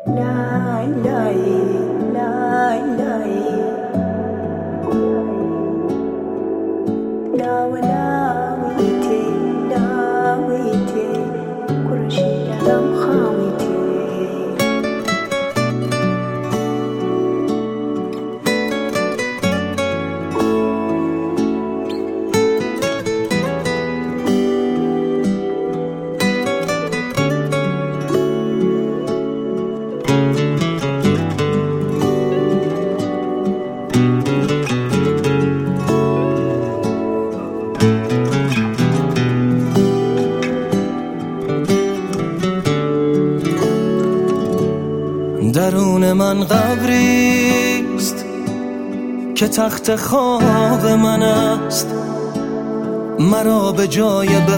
درون من قبریست که تخت خواب من است، مرا به جای به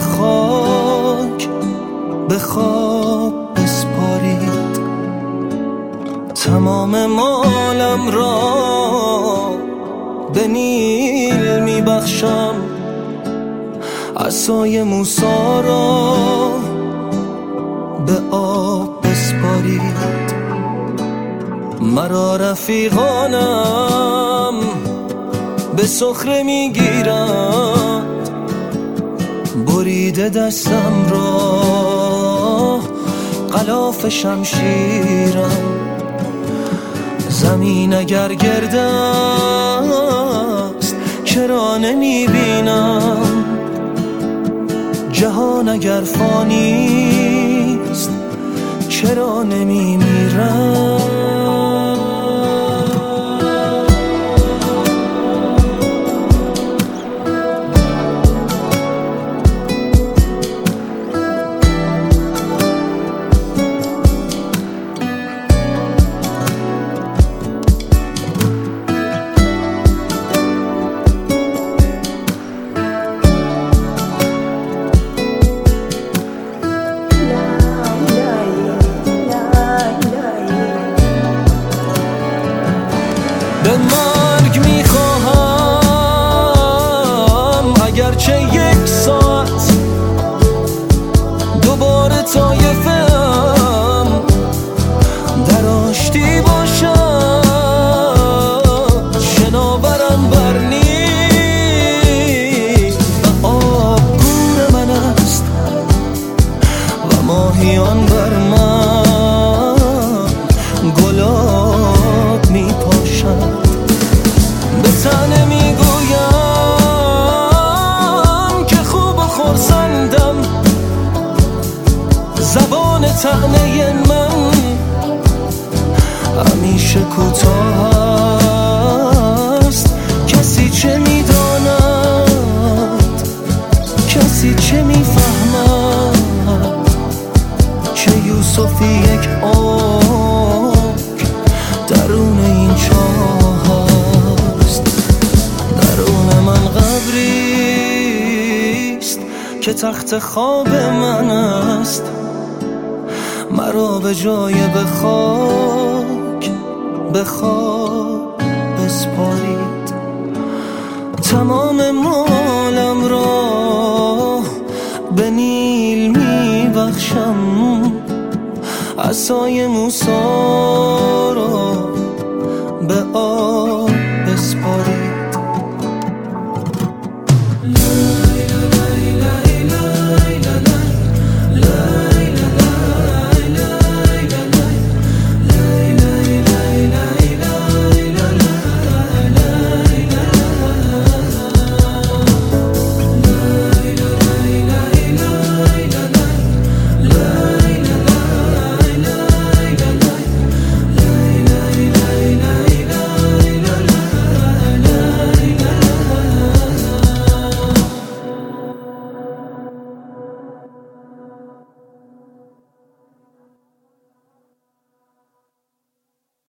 خواب بسپارید. تمام مالم را به نیل می بخشم، عصای موسی را به آب بسپارید. مرا رفیقانم به سخره میگیرند، بریده دستم را غلاف شمشیرم. زمین اگر گرد است چرا نمیبینم، جهان اگر فانیست چرا نمیمیرم. به مرگ میخواهم اگرچه یک ساعت دوباره طایفم در آشتی باشد، شناورم بر نیل و آبگون من است و ماهیان بر من گلاب میپاشد. به تنه میگویم که خوب و خرسندم، زبان طعنه من همیشه کوتاه است. کسی چه میداند، کسی چه میفهمد، چه یوسفی یک عمر درون این چاه است. درون من قبریست که تخت خواب من است، مرا به جای به خواب بسپارید. تمام مالم را به نیل میبخشم، عصای موسی را به آب